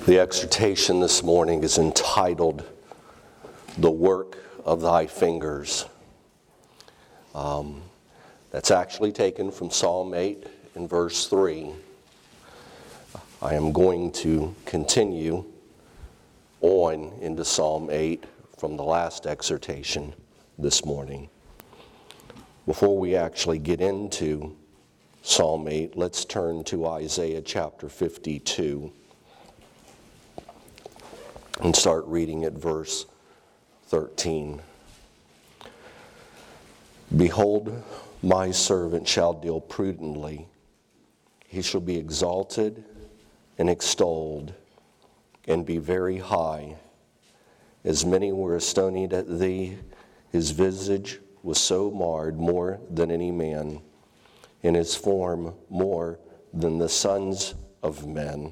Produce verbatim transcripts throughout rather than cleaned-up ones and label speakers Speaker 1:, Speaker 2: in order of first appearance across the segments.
Speaker 1: The exhortation this morning is entitled, "The Work of Thy Fingers." Um, that's actually taken from Psalm eight in verse three. I am going to continue on into Psalm eight from the last exhortation this morning. Before we actually get into Psalm eight, let's turn to Isaiah chapter fifty-two. And start reading at verse thirteen. Behold, my servant shall deal prudently. He shall be exalted and extolled, and be very high. As many were astonied at thee, his visage was so marred more than any man, and his form more than the sons of men.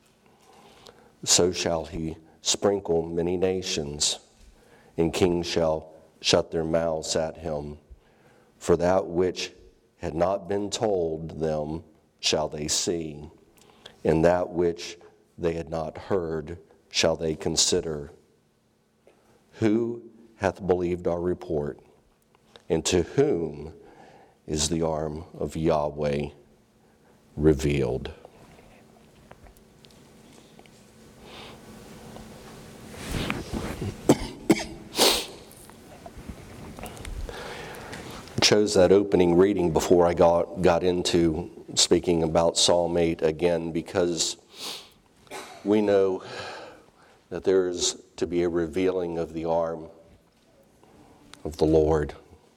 Speaker 1: So shall he sprinkle many nations, and kings shall shut their mouths at him. For that which had not been told them shall they see, and that which they had not heard shall they consider. Who hath believed our report, and to whom is the arm of Yahweh revealed? Chose that opening reading before I got, got into speaking about Psalm eight again, because we know that there is to be a revealing of the arm of the Lord.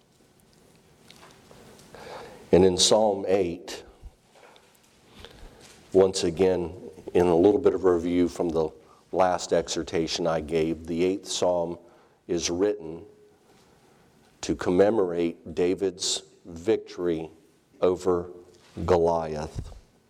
Speaker 1: And in Psalm eight, once again, in a little bit of a review from the last exhortation I gave, the eighth psalm is written to commemorate David's victory over Goliath.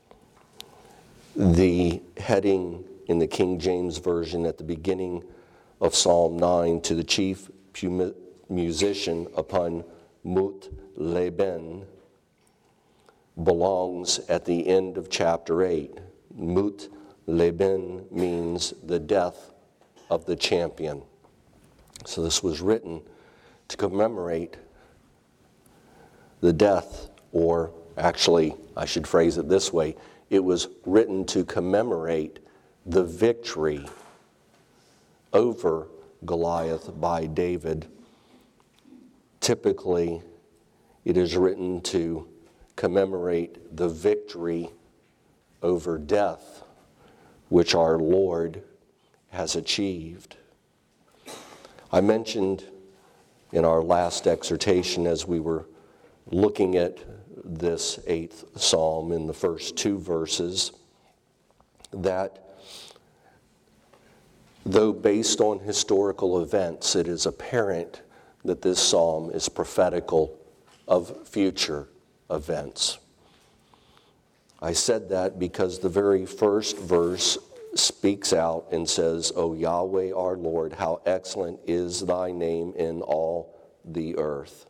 Speaker 1: The heading in the King James Version at the beginning of Psalm nine, to the chief musician upon Mut Leben, belongs at the end of chapter eight. Mut Leben means the death of the champion. So this was written to commemorate the death, or actually, I should phrase it this way, it was written to commemorate the victory over Goliath by David. Typically, it is written to commemorate the victory over death, which our Lord has achieved. I mentioned in our last exhortation, as we were looking at this eighth psalm in the first two verses, that though based on historical events, it is apparent that this psalm is prophetical of future events. I said that because the very first verse speaks out and says, "O Yahweh our Lord, how excellent is thy name in all the earth."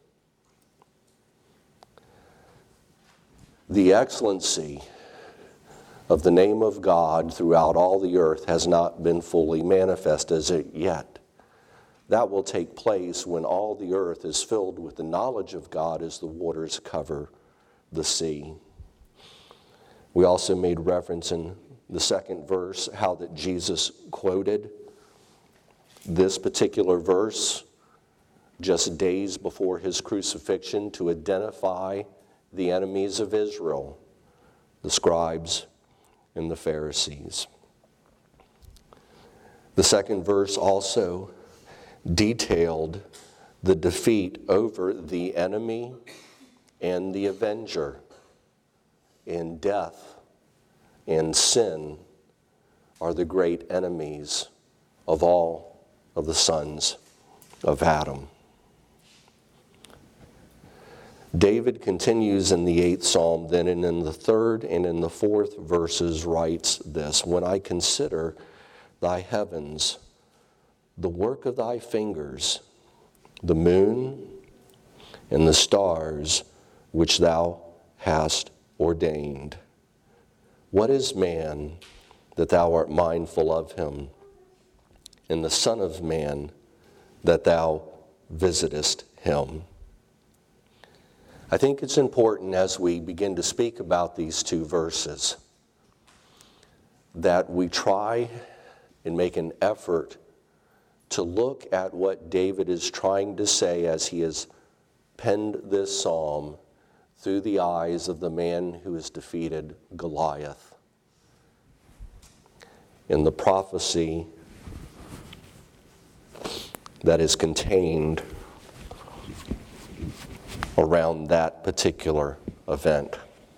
Speaker 1: The excellency of the name of God throughout all the earth has not been fully manifest as yet. That will take place when all the earth is filled with the knowledge of God as the waters cover the sea. We also made reference in the second verse how that Jesus quoted this particular verse just days before his crucifixion to identify the enemies of Israel, the scribes and the Pharisees. The second verse also detailed the defeat over the enemy and the avenger in death. And sin are the great enemies of all of the sons of Adam. David continues in the eighth psalm then, and in the third and in the fourth verses writes this: "When I consider thy heavens, the work of thy fingers, the moon and the stars which thou hast ordained. What is man that thou art mindful of him, and the Son of Man, that thou visitest him. I think it's important as we begin to speak about these two verses that we try and make an effort to look at what David is trying to say as he has penned this psalm through the eyes of the man who has defeated Goliath. In the prophecy that is contained around that particular event.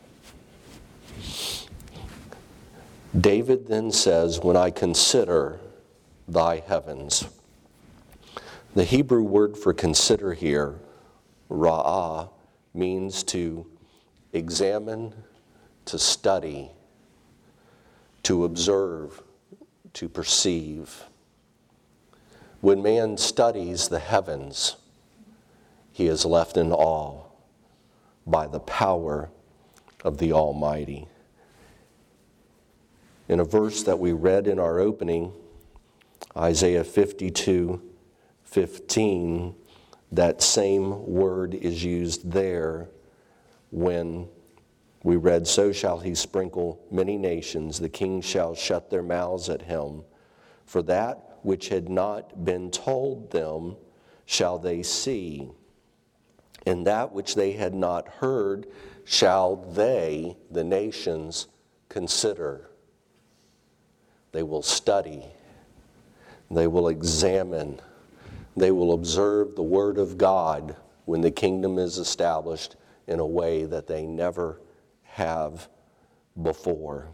Speaker 1: David then says, when I consider thy heavens. The Hebrew word for consider here, ra'ah, means to examine, to study, to observe, to perceive. When man studies the heavens, he is left in awe by the power of the Almighty. In a verse that we read in our opening, Isaiah fifty-two fifteen, that same word is used there when we read, so shall he sprinkle many nations, the kings shall shut their mouths at him. For that which had not been told them shall they see, and that which they had not heard shall they, the nations, consider. They will study, they will examine, they will observe the Word of God when the kingdom is established in a way that they never have before.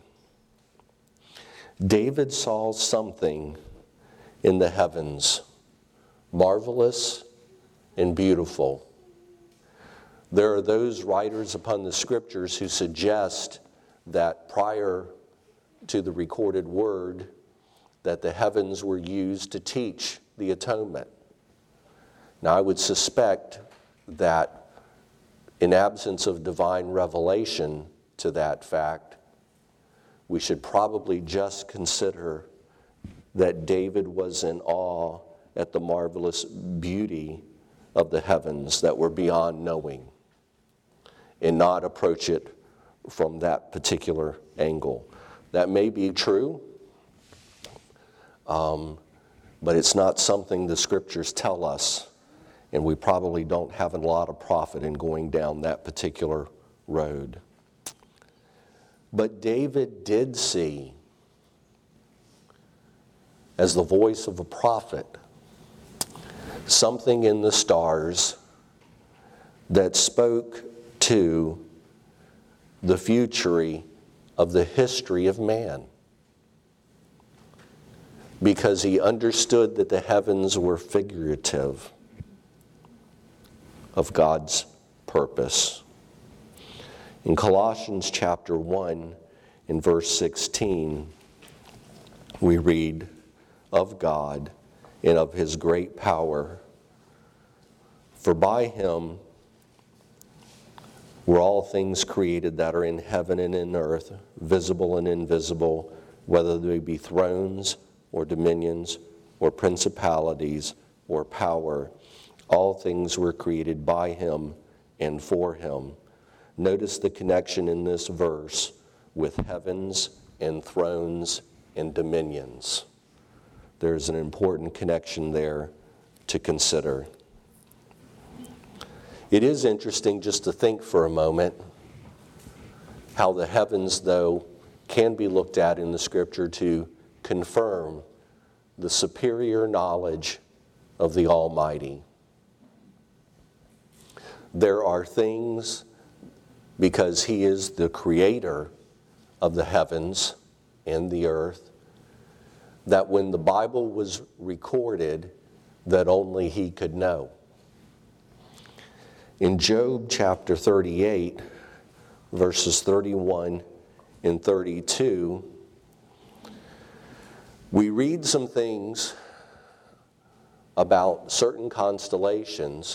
Speaker 1: David saw something in the heavens, marvelous and beautiful. There are those writers upon the scriptures who suggest that prior to the recorded word, that the heavens were used to teach the atonement. Now, I would suspect that in absence of divine revelation to that fact, we should probably just consider that David was in awe at the marvelous beauty of the heavens that were beyond knowing, and not approach it from that particular angle. That may be true, um, but it's not something the scriptures tell us, and we probably don't have a lot of profit in going down that particular road. But David did see, as the voice of a prophet, something in the stars that spoke to the future of the history of man, because he understood that the heavens were figurative of God's purpose. In Colossians chapter one, in verse sixteen, we read of God and of his great power. For by him were all things created that are in heaven and in earth, visible and invisible, whether they be thrones or dominions or principalities or power. All things were created by him and for him. Notice the connection in this verse with heavens and thrones and dominions. There's an important connection there to consider. It is interesting just to think for a moment how the heavens, though, can be looked at in the scripture to confirm the superior knowledge of the Almighty. There are things, because he is the creator of the heavens and the earth, that when the Bible was recorded, that only he could know. In Job chapter thirty-eight, verses thirty-one and thirty-two, we read some things about certain constellations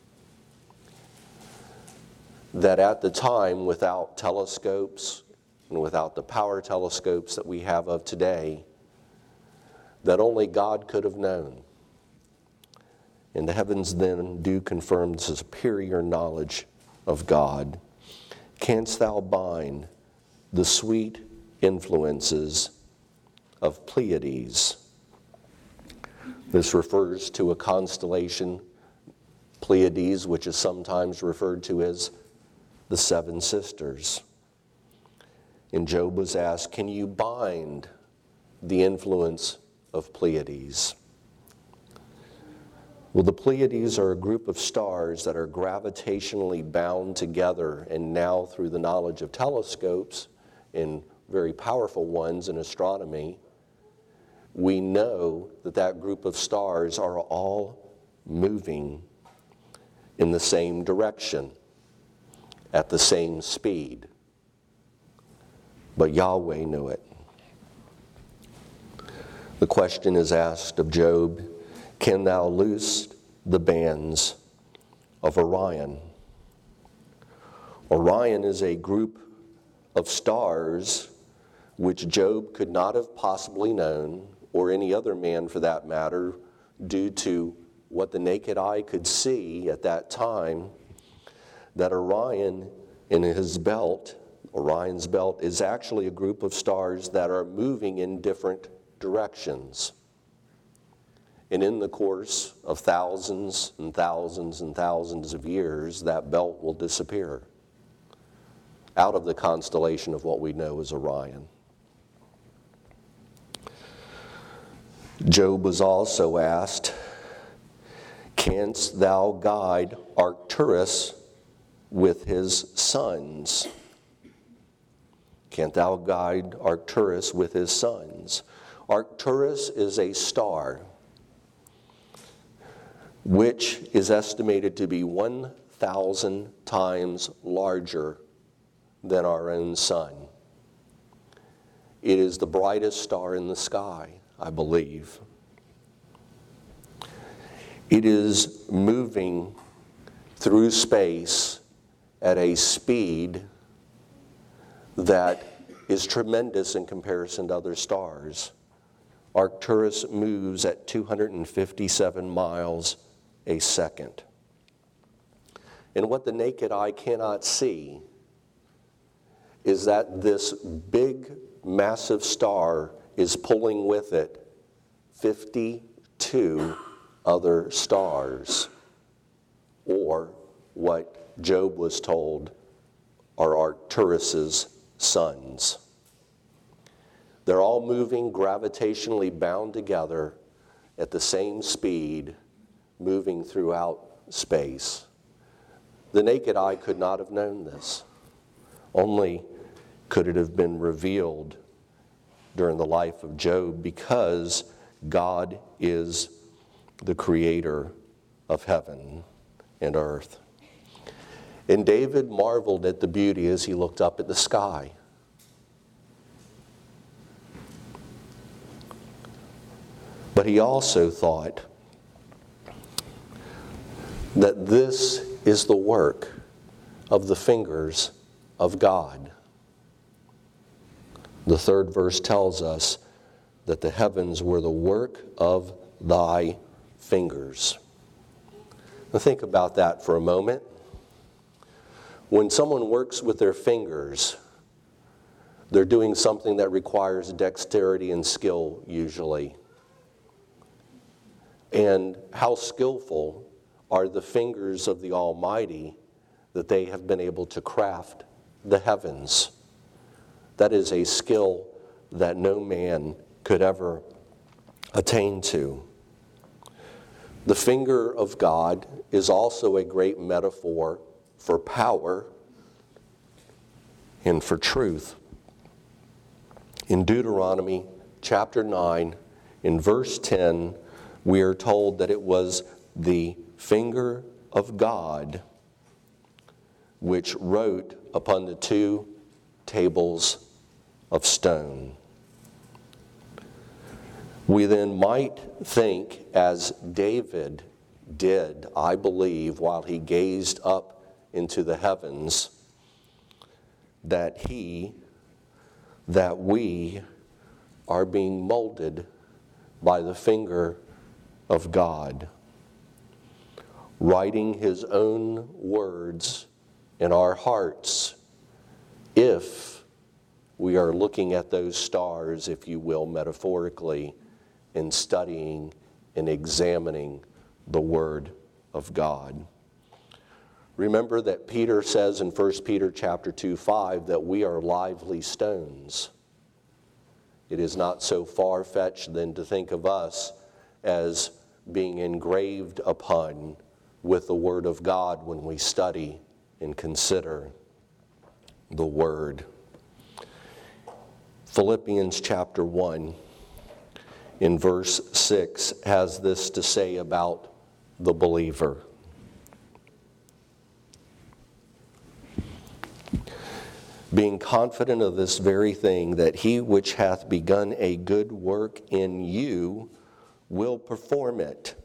Speaker 1: that at the time, without telescopes and without the power telescopes that we have of today, that only God could have known. And the heavens then do confirm the superior knowledge of God. Canst thou bind the sweet influences of Pleiades? This refers to a constellation, Pleiades, which is sometimes referred to as the seven sisters. And Job was asked, can you bind the influence of Pleiades? Well, the Pleiades are a group of stars that are gravitationally bound together, and now through the knowledge of telescopes and very powerful ones in astronomy, we know that that group of stars are all moving in the same direction, at the same speed. But Yahweh knew it. The question is asked of Job, can thou loose the bands of Orion? Orion is a group of stars which Job could not have possibly known, or any other man for that matter, due to what the naked eye could see at that time, that Orion in his belt, Orion's belt, is actually a group of stars that are moving in different directions. And in the course of thousands and thousands and thousands of years, that belt will disappear out of the constellation of what we know as Orion. Job was also asked, canst thou guide Arcturus with his sons? Canst thou guide Arcturus with his sons? Arcturus is a star which is estimated to be one thousand times larger than our own sun. It is the brightest star in the sky, I believe. It is moving through space at a speed that is tremendous in comparison to other stars. Arcturus moves at two hundred fifty-seven miles a second. And what the naked eye cannot see is that this big, massive star is pulling with it fifty-two other stars, or what Job was told are Arcturus's sons. They're all moving gravitationally bound together at the same speed, moving throughout space. The naked eye could not have known this. Only could it have been revealed during the life of Job, because God is the creator of heaven and earth. And David marveled at the beauty as he looked up at the sky. But he also thought that this is the work of the fingers of God. The third verse tells us that the heavens were the work of thy fingers. Now think about that for a moment. When someone works with their fingers, they're doing something that requires dexterity and skill usually. And how skillful are the fingers of the Almighty that they have been able to craft the heavens. That is a skill that no man could ever attain to. The finger of God is also a great metaphor for power and for truth. In Deuteronomy chapter nine, in verse ten, we are told that it was the finger of God which wrote upon the two tables of stone. We then might think, as David did, I believe, while he gazed up into the heavens, that he that we are being molded by the finger of God, writing his own words in our hearts if we are looking at those stars, if you will, metaphorically, and studying and examining the Word of God. Remember that Peter says in First Peter chapter two, five, that we are lively stones. It is not so far-fetched then to think of us as being engraved upon with the Word of God when we study and consider the Word. Philippians chapter one, in verse six, has this to say about the believer. Being confident of this very thing, that he which hath begun a good work in you will perform it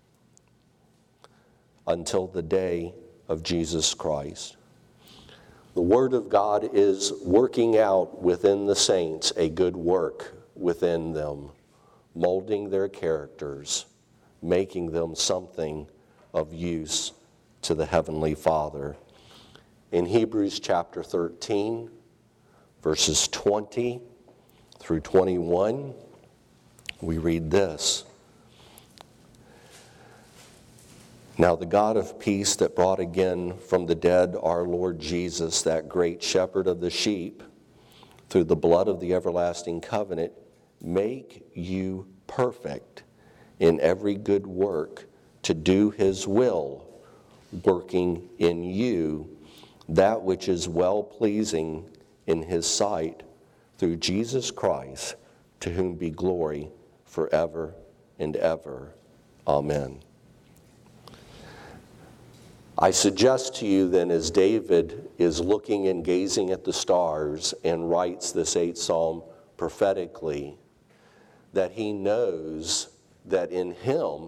Speaker 1: until the day of Jesus Christ. The Word of God is working out within the saints a good work within them, molding their characters, making them something of use to the Heavenly Father. In Hebrews chapter thirteen, verses twenty through twenty-one, we read this. Now the God of peace that brought again from the dead our Lord Jesus, that great shepherd of the sheep, through the blood of the everlasting covenant, make you perfect in every good work to do his will, working in you that which is well-pleasing in his sight, through Jesus Christ, to whom be glory forever and ever. Amen. I suggest to you then, as David is looking and gazing at the stars and writes this eighth psalm prophetically, that he knows that in him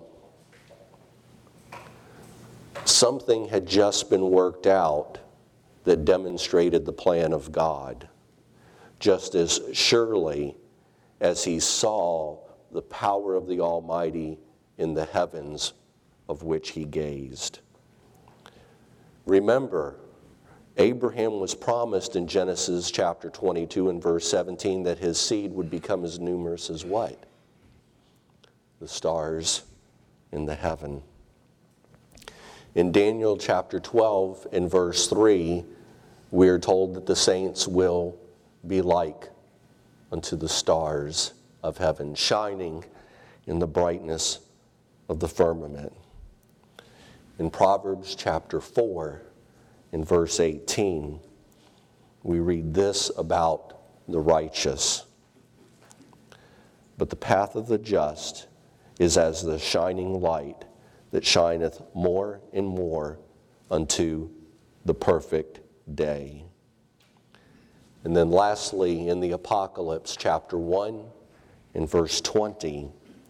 Speaker 1: something had just been worked out that demonstrated the plan of God, just as surely as he saw the power of the Almighty in the heavens of which he gazed. Remember, Abraham was promised in Genesis chapter twenty-two and verse seventeen that his seed would become as numerous as what? The stars in the heaven. In Daniel chapter twelve and verse three, we are told that the saints will be like unto the stars of heaven, shining in the brightness of the firmament. In Proverbs chapter four, in verse eighteen, we read this about the righteous. But the path of the just is as the shining light that shineth more and more unto the perfect day. And then lastly, in the Apocalypse chapter one, in verse twenty,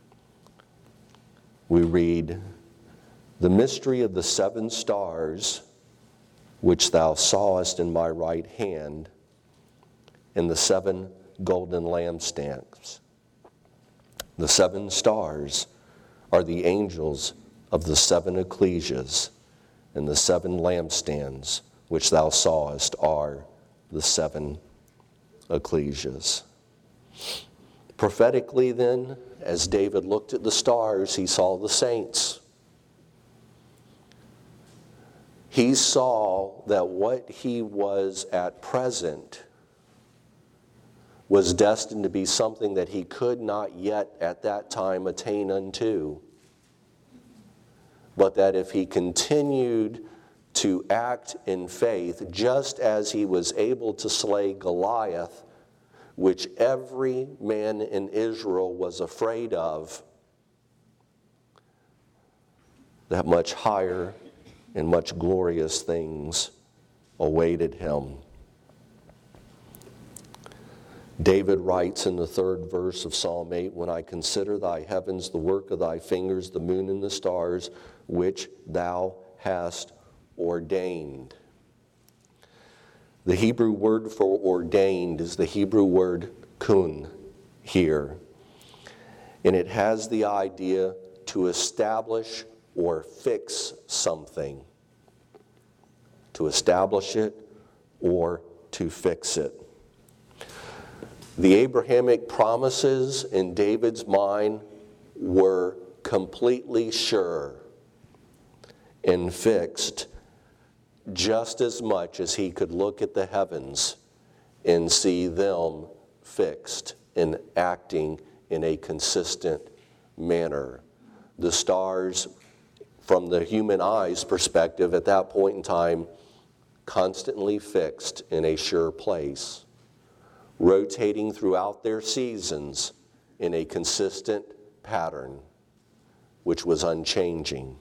Speaker 1: we read, the mystery of the seven stars which thou sawest in my right hand, and the seven golden lampstands. The seven stars are the angels of the seven ecclesias, and the seven lampstands which thou sawest are the seven ecclesias. Prophetically then, as David looked at the stars, he saw the saints. He saw that what he was at present was destined to be something that he could not yet at that time attain unto, but that if he continued to act in faith, just as he was able to slay Goliath, which every man in Israel was afraid of, that much higher and much glorious things awaited him. David writes in the third verse of Psalm eight, when I consider thy heavens, the work of thy fingers, the moon and the stars, which thou hast ordained. The Hebrew word for ordained is the Hebrew word kun here. And it has the idea to establish or fix something. To establish it or to fix it. The Abrahamic promises in David's mind were completely sure and fixed, just as much as he could look at the heavens and see them fixed and acting in a consistent manner. The stars, from the human eye's perspective at that point in time, constantly fixed in a sure place, rotating throughout their seasons in a consistent pattern, which was unchanging.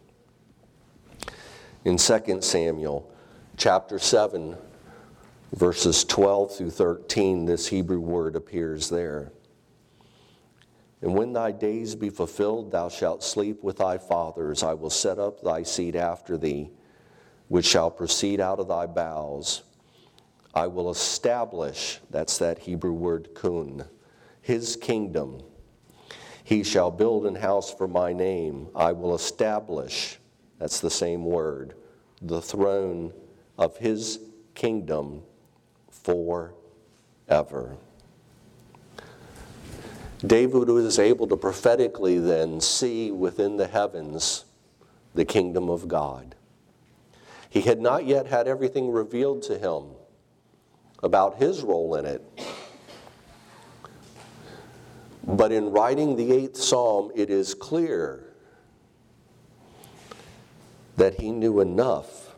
Speaker 1: In Second Samuel chapter seven, verses twelve through thirteen, this Hebrew word appears there. And when thy days be fulfilled, thou shalt sleep with thy fathers. I will set up thy seed after thee, which shall proceed out of thy bowels. I will establish, that's that Hebrew word kun, his kingdom. He shall build an house for my name. I will establish, that's the same word, the throne of his kingdom forever. David was able to prophetically then see within the heavens the kingdom of God. He had not yet had everything revealed to him about his role in it. But in writing the eighth psalm, it is clear that he knew enough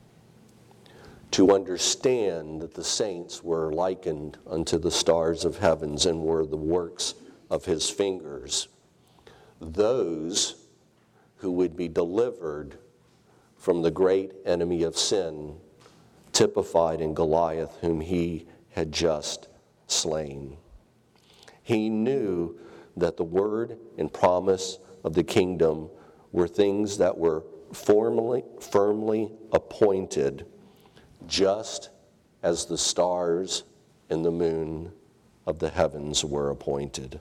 Speaker 1: to understand that the saints were likened unto the stars of heavens and were the works of his fingers, those who would be delivered from the great enemy of sin, typified in Goliath, whom he had just slain. He knew that the word and promise of the kingdom were things that were formally, firmly appointed, just as the stars and the moon of the heavens were appointed.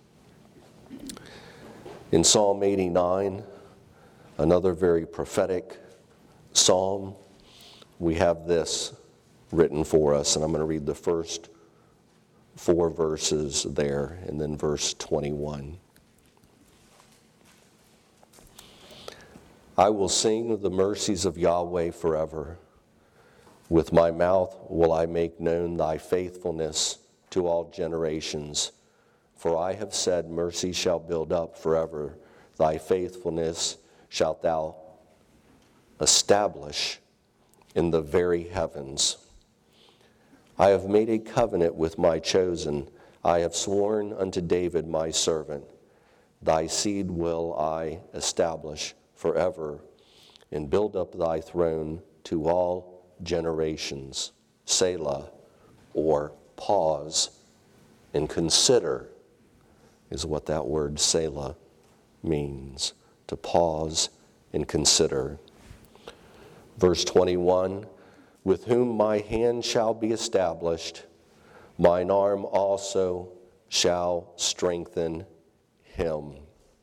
Speaker 1: In Psalm eighty-nine, another very prophetic psalm, we have this written for us, and I'm going to read the first four verses there, and then verse twenty-one. I will sing of the mercies of Yahweh forever. With my mouth will I make known thy faithfulness to all generations. For I have said, mercy shall build up forever. Thy faithfulness shalt thou establish in the very heavens. I have made a covenant with my chosen. I have sworn unto David my servant. Thy seed will I establish forever, and build up thy throne to all generations. Selah, or pause and consider, is what that word Selah means. To pause and consider. Verse twenty-one, with whom my hand shall be established, mine arm also shall strengthen him.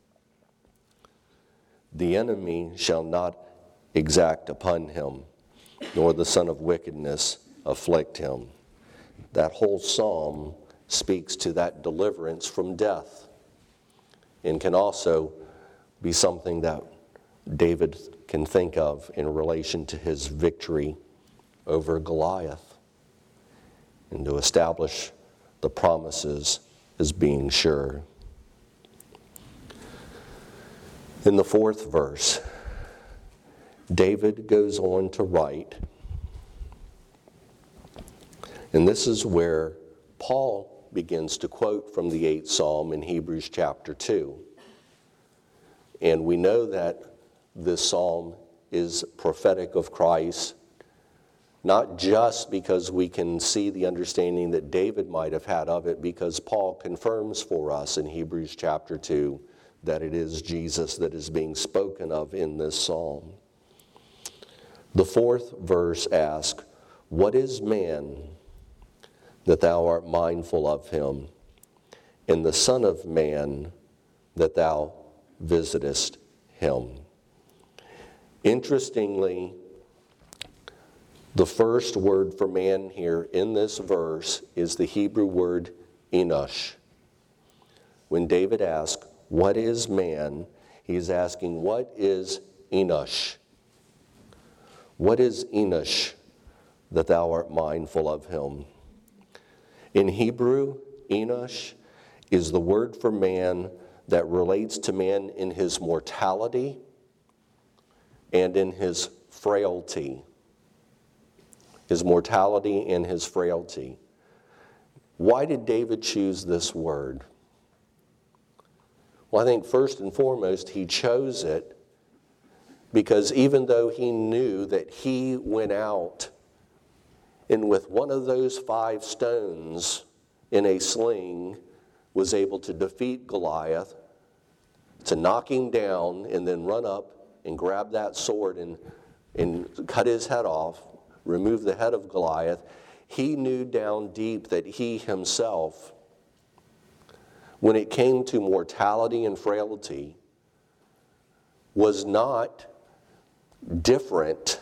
Speaker 1: The enemy shall not exact upon him, nor the son of wickedness afflict him. That whole psalm speaks to that deliverance from death, and can also be something that David can think of in relation to his victory over Goliath, and to establish the promises as being sure. In the fourth verse, David goes on to write, and this is where Paul begins to quote from the eighth Psalm in Hebrews chapter two. And we know that this psalm is prophetic of Christ, not just because we can see the understanding that David might have had of it, because Paul confirms for us in Hebrews chapter two that it is Jesus that is being spoken of in this psalm. The fourth verse asks, what is man that thou art mindful of him, and the Son of Man, that thou visitest him. Interestingly, the first word for man here in this verse is the Hebrew word Enosh. When David asks, what is man? He's asking, what is Enosh? What is Enosh, that thou art mindful of him? In Hebrew, Enosh is the word for man that relates to man in his mortality and in his frailty. His mortality and his frailty. Why did David choose this word? Well, I think first and foremost, he chose it because even though he knew that he went out and with one of those five stones in a sling was able to defeat Goliath, to knock him down and then run up and grab that sword and, and cut his head off, remove the head of Goliath, he knew down deep that he himself, when it came to mortality and frailty, was not different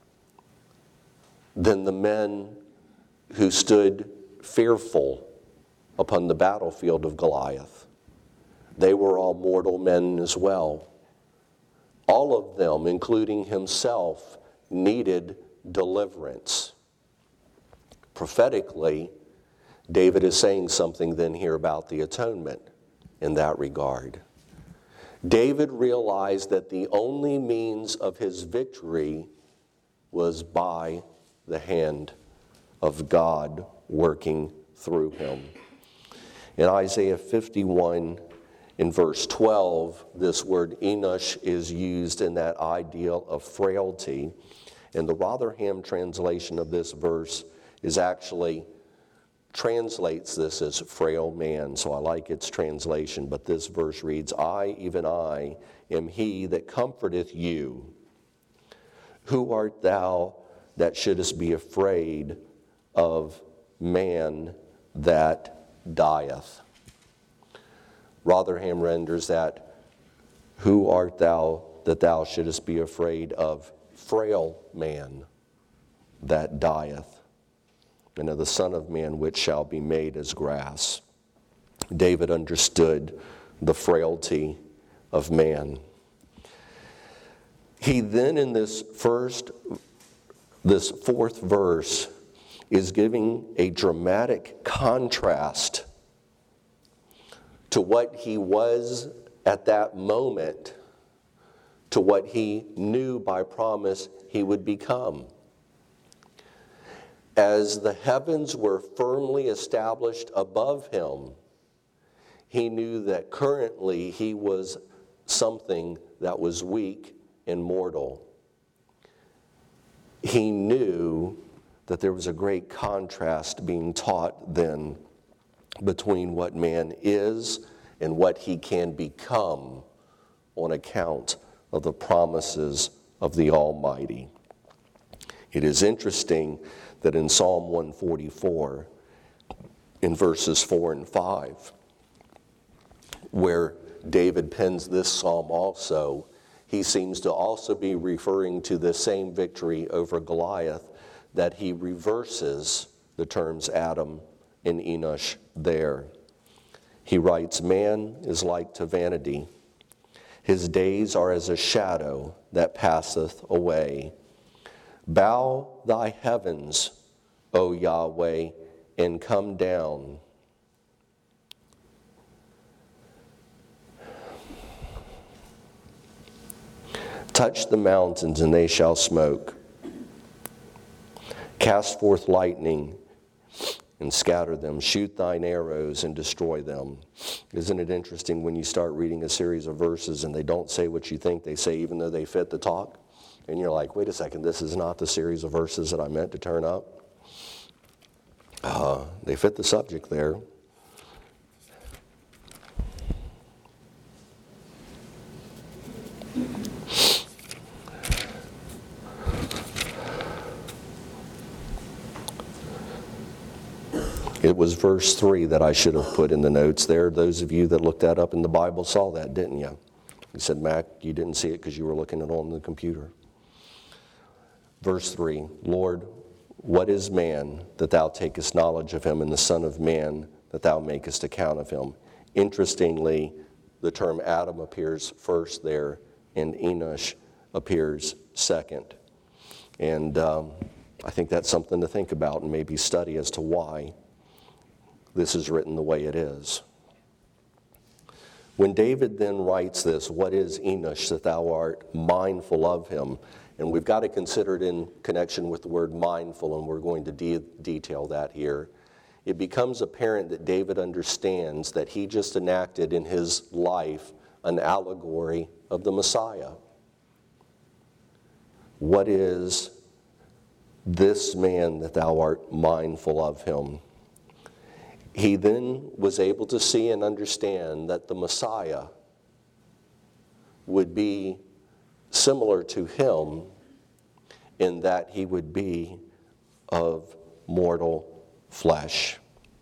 Speaker 1: than the men who stood fearful upon the battlefield of Goliath. They were all mortal men as well. All of them, including himself, needed deliverance. Prophetically, David is saying something then here about the atonement in that regard. David realized that the only means of his victory was by the hand of God working through him. In Isaiah fifty-one, in verse twelve, this word Enosh is used in that ideal of frailty. And the Rotherham translation of this verse is actually translates this as frail man, so I like its translation. But this verse reads, I, even I, am he that comforteth you. Who art thou that shouldest be afraid of man that dieth? Rotherham renders that, who art thou that thou shouldest be afraid of frail man that dieth, and of the Son of Man which shall be made as grass. David understood the frailty of man. He then in this first, this fourth verse is giving a dramatic contrast to what he was at that moment to what he knew by promise he would become. As the heavens were firmly established above him, he knew that currently he was something that was weak and mortal. He knew that there was a great contrast being taught then between what man is and what he can become on account of the promises of the Almighty. It is interesting that in Psalm one forty-four, in verses four and five, where David pens this psalm also, he seems to also be referring to the same victory over Goliath, that he reverses the terms Adam and Enosh there. He writes, man is like to vanity. His days are as a shadow that passeth away. Bow thy heavens, O Yahweh, and come down. Touch the mountains, and they shall smoke. Cast forth lightning, and scatter them. Shoot thine arrows, and destroy them. Isn't it interesting when you start reading a series of verses and they don't say what you think they say, even though they fit the talk? And you're like, wait a second, this is not the series of verses that I meant to turn up. Uh, they fit the subject there. It was verse three that I should have put in the notes there. Those of you that looked that up in the Bible saw that, didn't you? You said, Mac, you didn't see it because you were looking at it on the computer. Verse three, Lord, what is man that thou takest knowledge of him, and the son of man that thou makest account of him? Interestingly, the term Adam appears first there, and Enosh appears second. And um, I think that's something to think about and maybe study as to why this is written the way it is. When David then writes this, what is Enosh that thou art mindful of him? And we've got to consider it in connection with the word mindful, and we're going to de- detail that here. It becomes apparent that David understands that he just enacted in his life an allegory of the Messiah. What is this man that thou art mindful of him? He then was able to see and understand that the Messiah would be similar to him in that he would be of mortal flesh.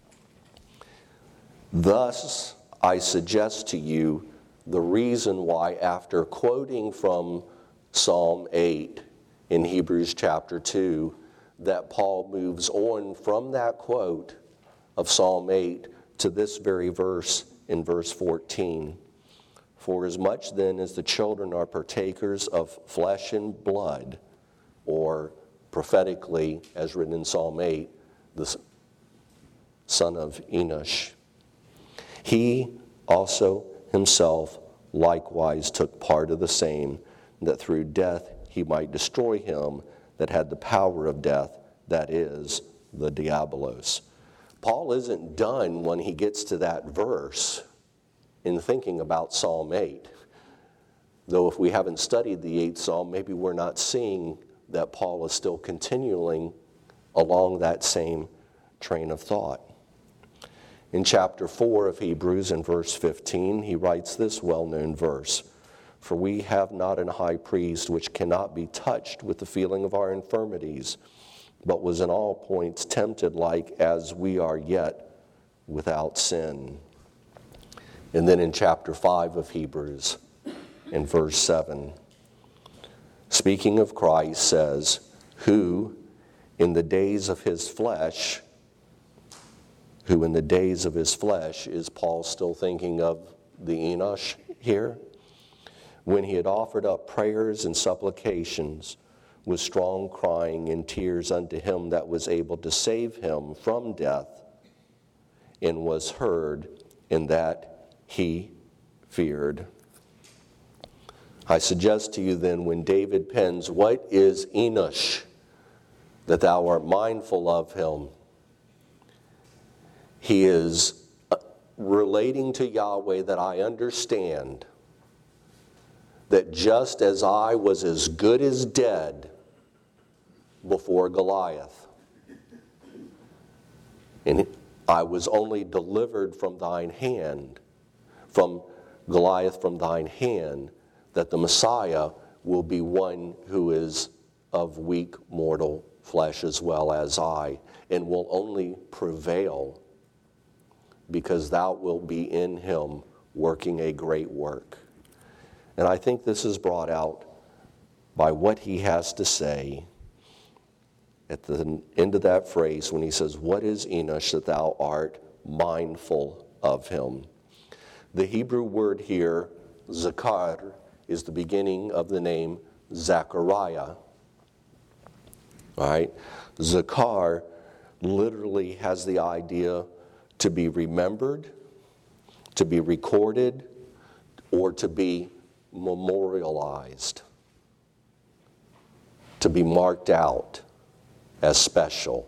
Speaker 1: Thus, I suggest to you the reason why, after quoting from Psalm eight in Hebrews chapter two, that Paul moves on from that quote of Psalm eight to this very verse in verse fourteen. For as much then as the children are partakers of flesh and blood, or prophetically, as written in Psalm eight, the son of Enosh, he also himself likewise took part of the same, that through death he might destroy him that had the power of death, that is, the diabolos. Paul isn't done when he gets to that verse in thinking about Psalm eight. Though if we haven't studied the eighth Psalm, maybe we're not seeing that Paul is still continuing along that same train of thought. In chapter four of Hebrews, in verse fifteen, he writes this well-known verse, For we have not an high priest which cannot be touched with the feeling of our infirmities, but was in all points tempted like as we are, yet without sin. And then in chapter five of Hebrews, in verse seven, speaking of Christ, says, who in the days of his flesh, who in the days of his flesh, is Paul still thinking of the Enosh here? When he had offered up prayers and supplications with strong crying and tears unto him that was able to save him from death, and was heard, in that he feared. I suggest to you then, when David pens, what is Enosh that thou art mindful of him? He is relating to Yahweh that I understand that just as I was as good as dead before Goliath, and I was only delivered from thine hand, from Goliath from thine hand, that the Messiah will be one who is of weak mortal flesh as well as I, and will only prevail because thou wilt be in him working a great work. And I think this is brought out by what he has to say at the end of that phrase when he says, what is Enosh that thou art mindful of him? The Hebrew word here, zakar, is the beginning of the name Zechariah. All right? Zakar literally has the idea to be remembered, to be recorded, or to be memorialized, to be marked out as special.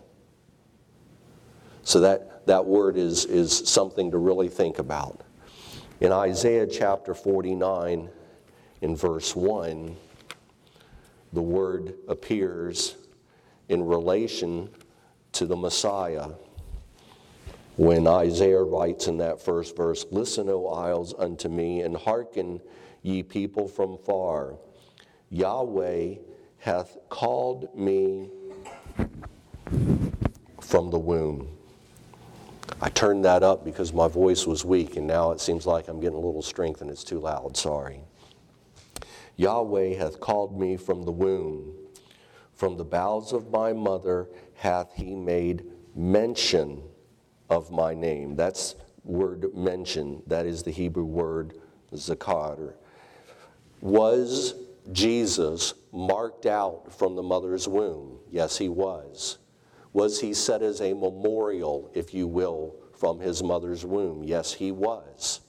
Speaker 1: So that, that word is, is something to really think about. In Isaiah chapter forty-nine, in verse one, the word appears in relation to the Messiah. When Isaiah writes in that first verse, listen, O isles, unto me, and hearken, ye people from far. Yahweh hath called me from the womb. I turned that up because my voice was weak, and now it seems like I'm getting a little strength and it's too loud. Sorry. Yahweh hath called me from the womb. From the bowels of my mother hath he made mention of my name. That's word mention. That is the Hebrew word zakar. Was Jesus marked out from the mother's womb? Yes, he was. Was he set as a memorial, if you will, from his mother's womb? Yes, he was.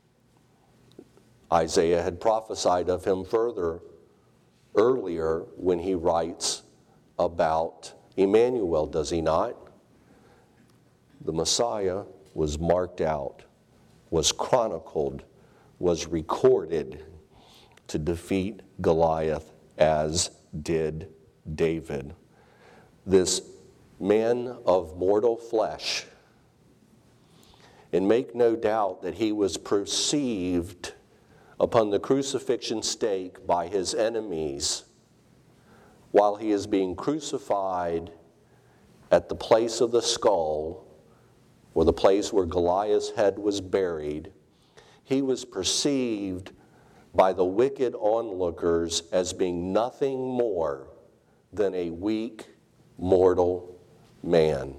Speaker 1: Isaiah had prophesied of him further earlier when he writes about Emmanuel, does he not? The Messiah was marked out, was chronicled, was recorded to defeat Goliath, as did David. This man of mortal flesh. And make no doubt that he was perceived upon the crucifixion stake by his enemies while he is being crucified at the place of the skull, or the place where Goliath's head was buried. He was perceived by the wicked onlookers as being nothing more than a weak, mortal man.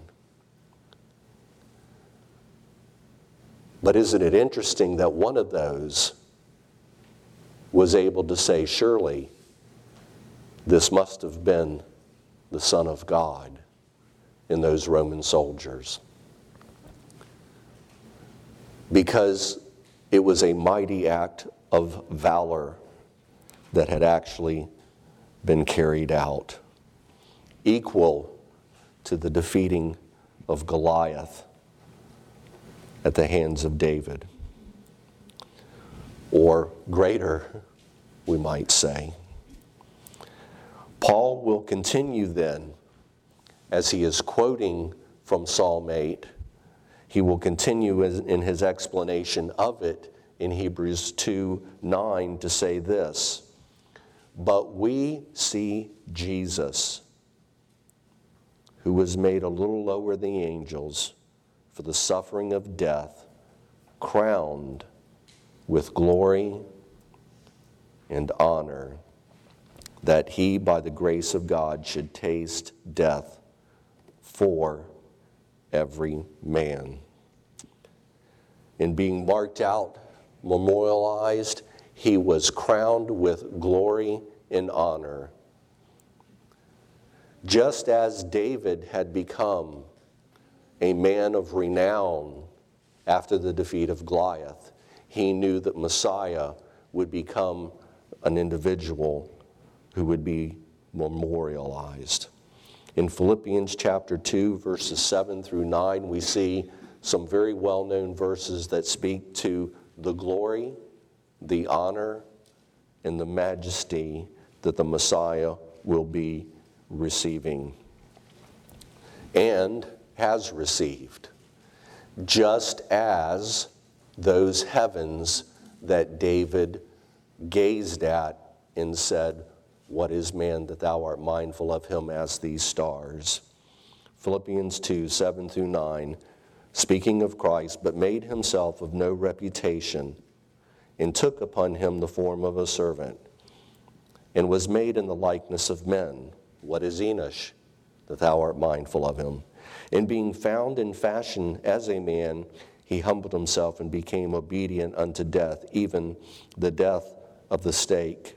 Speaker 1: But isn't it interesting that one of those was able to say, surely this must have been the Son of God in those Roman soldiers? Because it was a mighty act of valor that had actually been carried out, equal to the defeating of Goliath at the hands of David, or greater, we might say. Paul will continue then, as he is quoting from Psalm eight, he will continue in his explanation of it in Hebrews two nine to say this: but we see Jesus, who was made a little lower than the angels for the suffering of death, crowned with glory and honor, that he, by the grace of God, should taste death for every man. In being marked out, memorialized, he was crowned with glory and honor. Just as David had become a man of renown after the defeat of Goliath, he knew that Messiah would become an individual who would be memorialized. In Philippians chapter two, verses seven through nine, we see some very well-known verses that speak to the glory, the honor, and the majesty that the Messiah will be receiving and has received, just as those heavens that David gazed at and said, what is man that thou art mindful of him as these stars? Philippians two, seven through nine, speaking of Christ, but made himself of no reputation, and took upon him the form of a servant, and was made in the likeness of men. What is Enosh, that thou art mindful of him? And being found in fashion as a man, he humbled himself and became obedient unto death, even the death of the stake.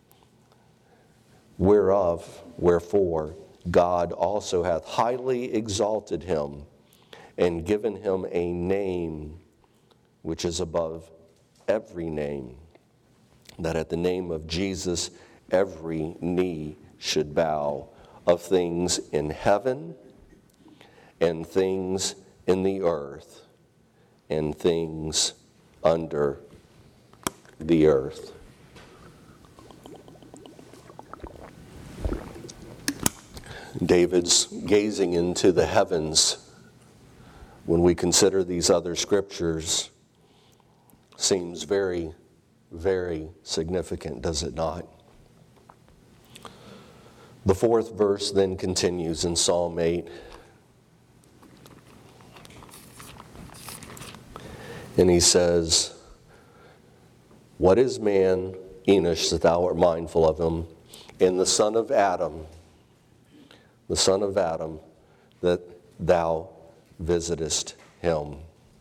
Speaker 1: Whereof, wherefore, God also hath highly exalted him, and given him a name which is above every name, that at the name of Jesus every knee should bow, of things in heaven and things in the earth and things under the earth. David's gazing into the heavens, when we consider these other scriptures, seems very, very significant, does it not? The fourth verse then continues in Psalm eight. And he says, what is man, Enosh, that thou art mindful of him, and the son of Adam, the son of Adam, that thou visitest him.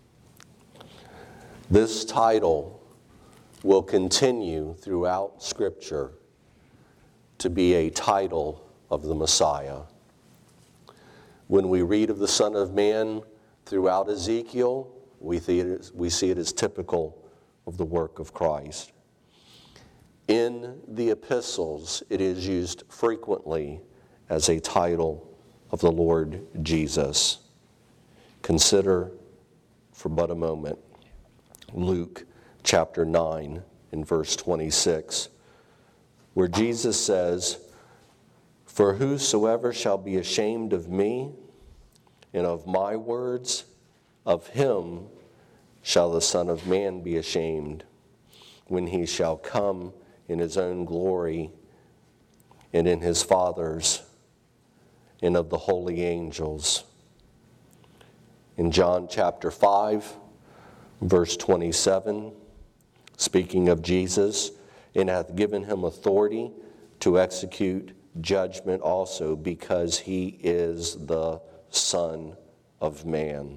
Speaker 1: This title will continue throughout Scripture to be a title of the Messiah. When we read of the Son of Man throughout Ezekiel, we see it, we see it as typical of the work of Christ. In the epistles, it is used frequently as a title of the Lord Jesus. Consider for but a moment Luke chapter nine and verse twenty-six, where Jesus says, for whosoever shall be ashamed of me and of my words, of him shall the Son of Man be ashamed, when he shall come in his own glory and in his Father's and of the holy angels. In John chapter five, verse twenty-seven, speaking of Jesus, and hath given him authority to execute judgment also, because he is the Son of Man.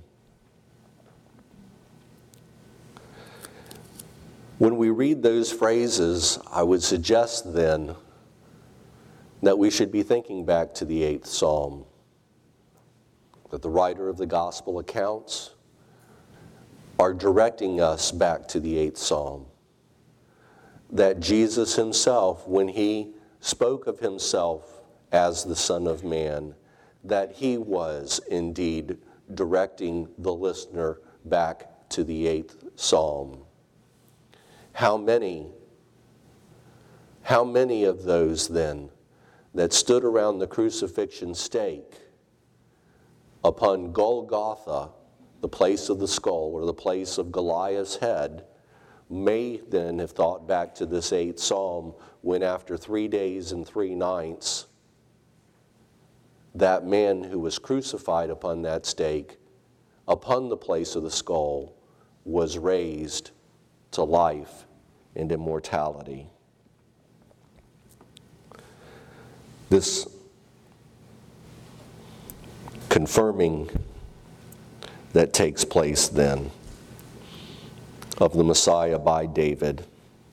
Speaker 1: When we read those phrases, I would suggest then that we should be thinking back to the eighth Psalm, that the writer of the gospel accounts are directing us back to the eighth Psalm, that Jesus himself, when he spoke of himself as the Son of Man, that he was indeed directing the listener back to the eighth Psalm. How many, how many of those then that stood around the crucifixion stake upon Golgotha, the place of the skull or the place of Goliath's head, may then have thought back to this eighth Psalm, when after three days and three nights, that man who was crucified upon that stake, upon the place of the skull, was raised to life and immortality. This confirming that takes place then of the Messiah by David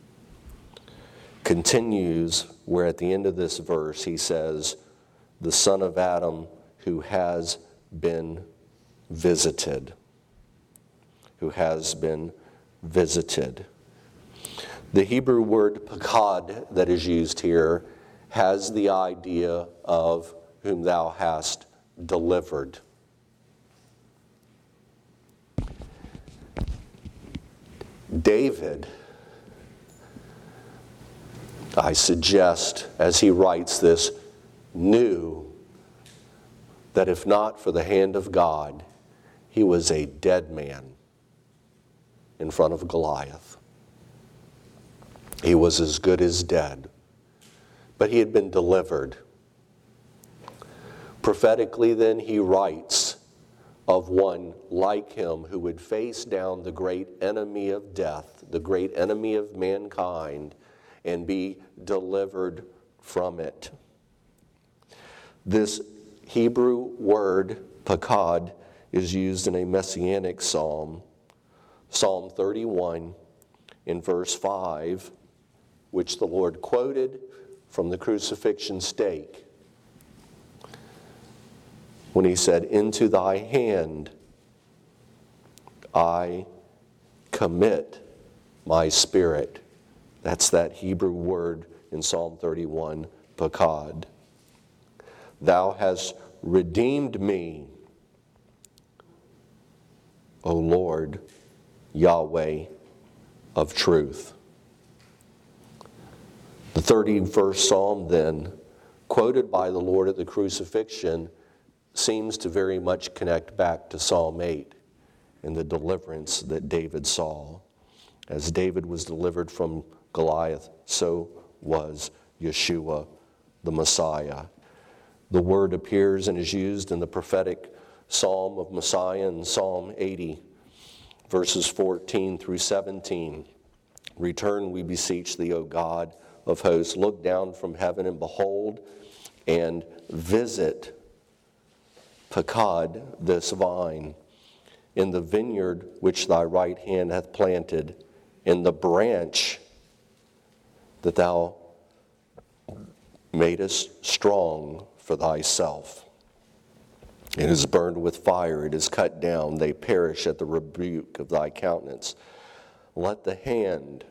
Speaker 1: continues where at the end of this verse he says, the Son of Adam who has been visited. Who has been visited. The Hebrew word pakad that is used here has the idea of whom thou hast delivered. David, I suggest, as he writes this, knew that if not for the hand of God, he was a dead man in front of Goliath. He was as good as dead, but he had been delivered. Prophetically, then, he writes of one like him who would face down the great enemy of death, the great enemy of mankind, and be delivered from it. This Hebrew word, pakad, is used in a messianic psalm, Psalm thirty-one, in verse five, which the Lord quoted from the crucifixion stake, when he said, into thy hand I commit my spirit. That's that Hebrew word in Psalm thirty-one, pakad. Thou hast redeemed me, O Lord, Yahweh of truth. The thirty-first Psalm then, quoted by the Lord at the crucifixion, seems to very much connect back to Psalm eight and the deliverance that David saw. As David was delivered from Goliath, so was Yeshua, the Messiah. The word appears and is used in the prophetic Psalm of Messiah in Psalm eighty, verses fourteen through seventeen. Return, we beseech thee, O God of hosts. Look down from heaven and behold and visit Pakad, this vine, in the vineyard which thy right hand hath planted, in the branch that thou madest strong for thyself. It is burned with fire, it is cut down, they perish at the rebuke of thy countenance. Let the hand,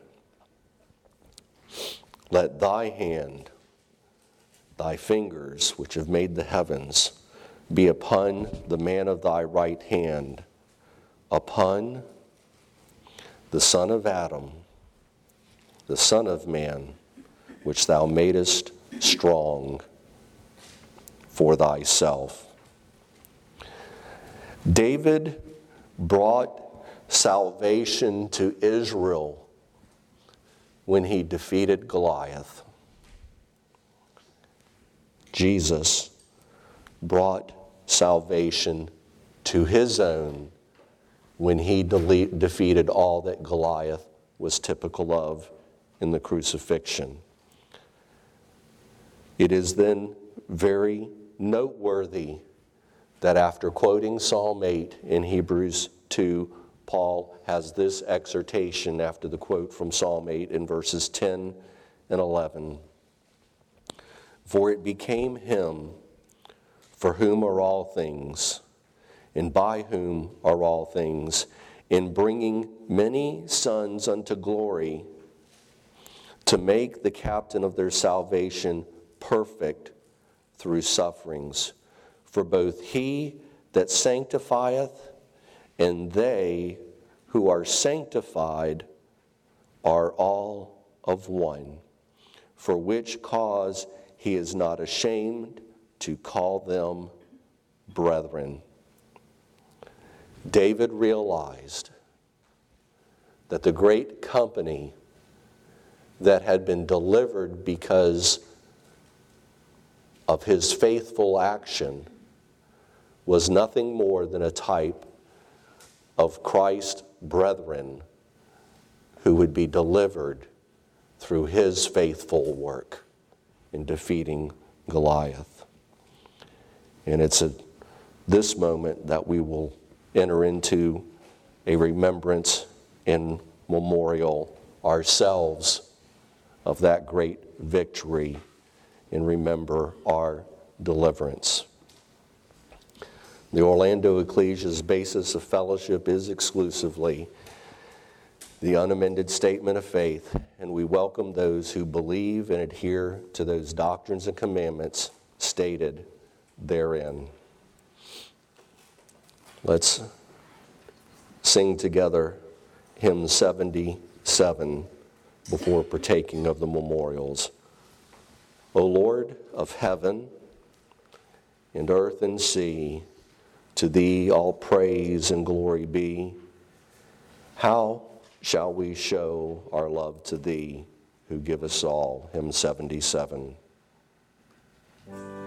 Speaker 1: let thy hand, thy fingers which have made the heavens, be upon the man of thy right hand, upon the son of Adam, the son of man, which thou madest strong for thyself. David brought salvation to Israel when he defeated Goliath. Jesus brought salvation to his own when he de- defeated all that Goliath was typical of in the crucifixion. It is then very noteworthy that after quoting Psalm eight in Hebrews two, Paul has this exhortation after the quote from Psalm eight in verses ten and eleven. For it became him for whom are all things, and by whom are all things, in bringing many sons unto glory, to make the captain of their salvation perfect through sufferings. For both he that sanctifieth and they who are sanctified are all of one, for which cause he is not ashamed to call them brethren. David realized that the great company that had been delivered because of his faithful action was nothing more than a type of Christ's brethren who would be delivered through his faithful work in defeating Goliath. And it's at this moment that we will enter into a remembrance and memorial ourselves of that great victory and remember our deliverance. The Orlando Ecclesia's basis of fellowship is exclusively the unamended statement of faith, and we welcome those who believe and adhere to those doctrines and commandments stated therein. Let's sing together hymn seventy-seven before partaking of the memorials. O Lord of heaven and earth and sea, to thee all praise and glory be. How shall we show our love to thee, who give us all? Hymn seventy-seven.